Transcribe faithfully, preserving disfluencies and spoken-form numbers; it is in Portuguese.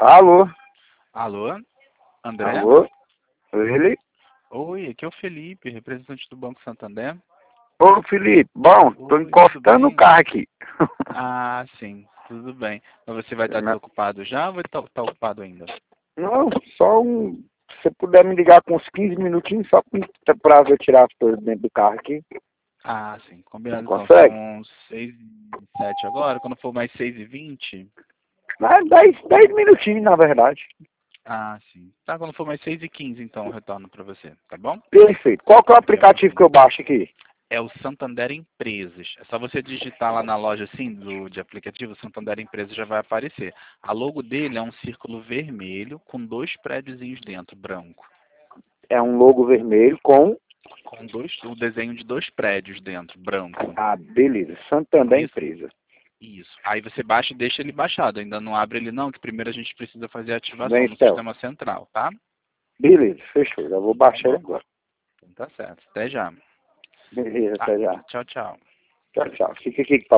Alô? Alô? André? Alô? Ele? Oi, aqui é o Felipe, representante do Banco Santander. Ô, Felipe, bom, tô Oi, tudo encostando o bem? carro aqui. Ah, sim, tudo bem. Mas você vai estar Não, desocupado já ou vai estar estar ocupado ainda? não, só um... Se você puder me ligar com uns quinze minutinhos, só pra eu tirar as coisas dentro do carro aqui. Ah, sim, Não combinado então. consegue? São seis e sete agora, quando for mais seis e vinte. É dez, dez minutinhos, na verdade. Ah, sim. Tá, quando for mais seis e quinze então eu retorno para você, tá bom? Perfeito. Qual que é o Fica aplicativo que tranquilo. eu baixo aqui? É o Santander Empresas. É só você digitar lá na loja assim do, de aplicativo, Santander Empresas já vai aparecer. A logo dele é um círculo vermelho com dois prédiozinhos dentro, branco. É um logo vermelho com... Com dois, o desenho de dois prédios dentro, branco. Ah, beleza. Santander Isso, Empresa. isso. Aí você baixa e deixa ele baixado. Ainda não abre ele não, que primeiro a gente precisa fazer a ativação Bem, no Estel. sistema central, tá? Beleza, fechou. Já vou Tá baixar ele bom. agora. Então tá certo. Até já. Beleza, Tá. até já. Tchau, tchau. Tchau, tchau. Fica aqui